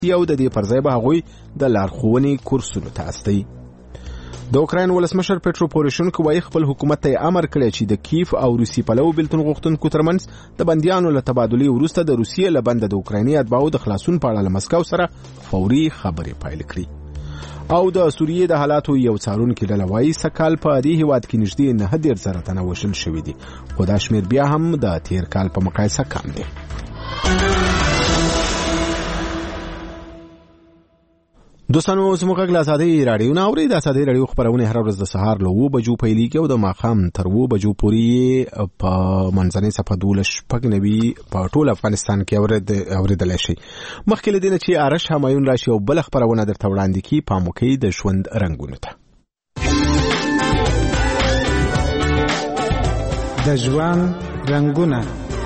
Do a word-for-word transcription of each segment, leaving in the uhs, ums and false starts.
او د دې پر ځای به هغوی د لارښوونې کورسونو ته استوي. د اوکراین ولسمشر پټرو پوروشنکو وايي خپل حکومت ته امر کړی چې د کیف او روسي پلو بلتون غوښتونکو ترمنځ د بندیانو له تبادلې وروسته د روسیې له بنده د اوکرایني اتباعو د خلاصون په اړه له مسکو سره فوري خبرې پیل کړي. او د سوریې د حالاتو یو څارونکي ډله وايي سکهال په دې هیواد کې نږدې نهه دېرش زره تنه وژل شوي دي، خو دا شمېر بیا هم د تیر کال په مقایسه کم دی. دوستانو زموږ غږ له ازادۍ راډیو نه اورئ. د ازادۍ راډیو خپرونه هره ورځ د سهار له اوه بجو پیلېږي او د ماښام تر اوه بجو پورې په منځنۍ صفحه دولس شپږ نوي په ټول افغانستان کې اورېدلی شئ. مخکې له دې نه چې آرش همایون راشي او بله خپرونه درته وړاندې کړي، پام وکړئ د ژوند رنګونو ته. د ژوند رنګونه.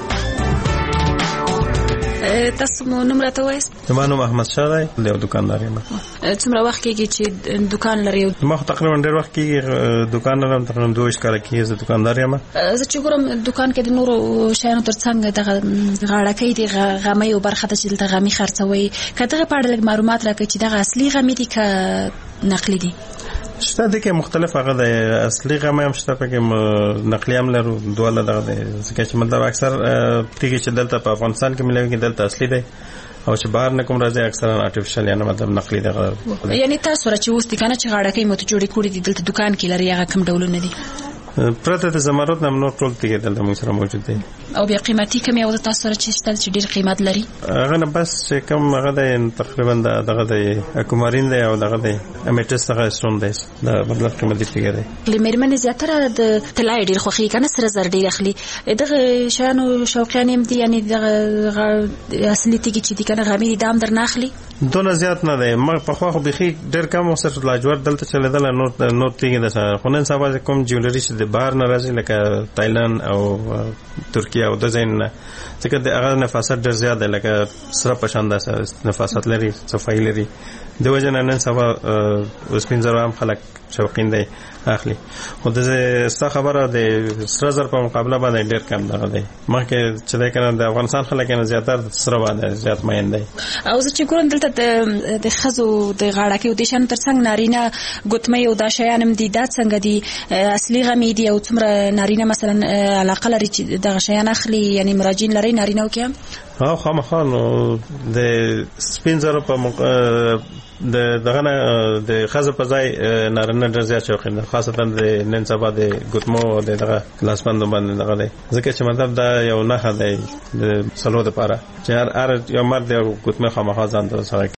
تاسو مو نوم راته وایاست؟ زما نوم احمد شاه دی، یو دکاندار یم. څومره وخت کېږي چې دکان لرئ؟ ما تقریبا ډېر وخت کېږي دکان لرم، تقریبا دوه ویشت کاله کېږي زه دکاندار یم. زه چې ګورم دکان کې د نورو شیانو تر څنګ دغه غاړکۍ دي، غمۍ او برخه ده چې دلته غمي خرڅوئ. که دغه په اړه لږ معلومات راکړئ چې دغه اصلي غمي دي که نقلي دي؟ شته دي کې مختلف هغه د اصلي غمه هم شته، پکې نقلي هم لرو، دواړه دغه دي. ځکه چې مطلب اکثر تیږي چې دلته په افغانستان کې ملوي دلته اصلي دي، او چې بهر نه کوم راځي اکثرا آرټیفیشل یا مطلب نقلي دغه. یعنی تاسو را چې اوس دي کنه چې غاړکۍ مو ته جوړې کړې دي دلته دکان کې لري، هغه کوم ډولونه دي؟ پرته د زمرد نه نور ټول تیږي دلته موږ سره موجود دي. او بیا قیمتي کم یو تاسو سره چې شته چې ډېر قیمت لري؟ هغه نه بس چې کوم هغه د تقریبا دغه د اکومارین دی او دغه د امیټس دغه ستون دی، دا مطلب قیمتي تیږي دی. لمرمن زیاتره د طلای ډېر خوخي کنه سره زر ډېر اخلي. دغه شانو شوقیان هم دي، یعنی دغه اصلي تیږي چې دي کنه غمي دي دام در نه اخلي؟ دونه زیات نه دی. ما په خو خو بخي ډېر کم سره لاجور دلته چلیدل، نور نور تیږي د خو نن سبا کوم جوړري چې د بهر نه راځي لکه تایلند او ترکیه او د ځین نه، ځکه د هغه نفاست ډېر زیات دی، لکه سره پشان ده نفاست لري، صفایي لري. د وجه نه نن سبا اوس پنځه هم خلک شوقین دی اخلي. خو د ستا خبره د سره زر په مقابله باندې ډېر کم دغه دی. مخکې چې دی کنه د افغانستان خلک یې زیاتره سره باندې زیات مین دی. او زه چې ګورم دلته د ښځو د غاړکۍ او د شیانو تر څنګ نارینه ګوتمۍ او دا شیان هم دي، دا څنګه دي؟ اصلي غمي دي او څومره نارینه مثلا علاقه لري چې دغه شیان اخلي؟ یعنې مراجعین لري نارینه‌و کې هم؟ ها خامخا نو د سپین زرو په د دغه د ښځو په ځای نارینه ډېر زیات شوقین دي، خاصتا د نن سبا د ګوتمو او د دغه لاسبندو باندې دغه دی. ځکه چې مطلب دا یو نښه دی د سلو دپاره چې هر یو مرد یو ګوتمې خامخا ځان ته سره